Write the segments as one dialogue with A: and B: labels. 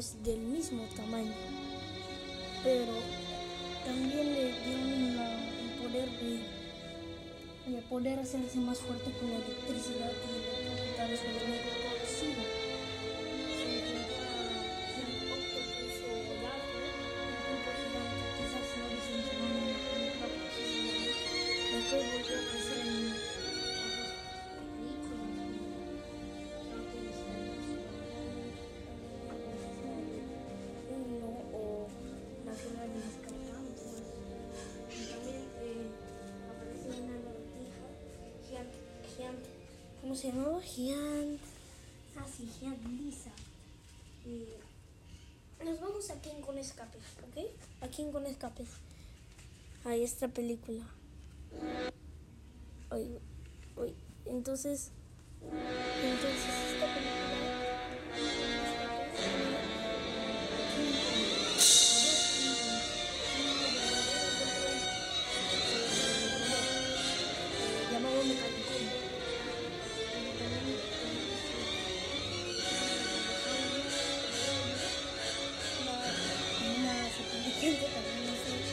A: es del mismo tamaño, pero también le dieron el poder hacerse más fuerte con la electricidad y electrocutar a su enemigo conocido. Se encuentra Octopus o Gato, un pulpo gigante, quizás no dicen su nombre en la película, pero sí se llama. Después volvió a aparecer en o la guerra de las carpantes. Y también apareció una lagartija gigante. ¿Cómo se llamaba? Gigante. Ah, sí, gigante lisa. Nos vamos a King con Escapes, ¿ok? A King con Escapes. Ahí esta película. Entonces esta película llamado Mecanicón. Una serpiente también no sé.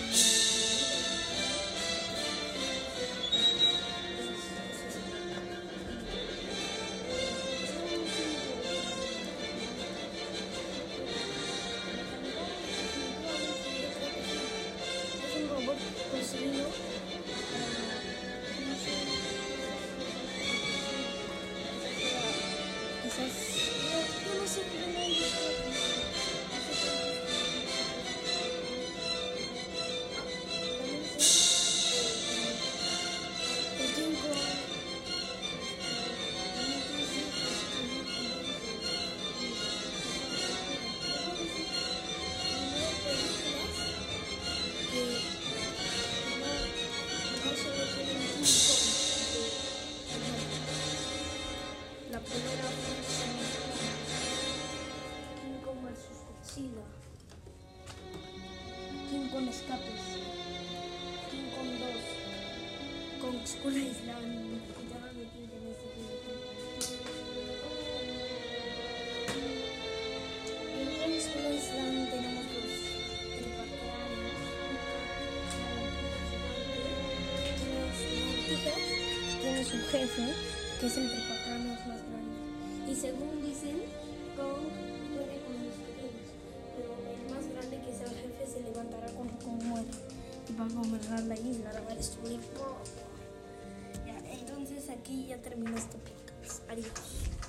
A: Conseguido quizás yo no sé qué no he visto. El tiempo la primera fue King Kong vs Godzilla, King Kong Escapes, King Kong 2, Kong Skull Island, ya me metí en este video. En Kong Skull Island tenemos los tripacráneos, tiene su jefe, que es el tripacráneos más grande. Y según dicen, Kong puede con los pequeños, pero el más grande, que sea el jefe, se levantará cuando Kong muera y va a gobernar la isla, la va a destruir todo. Ya, entonces aquí ya terminó este podcast. Adiós.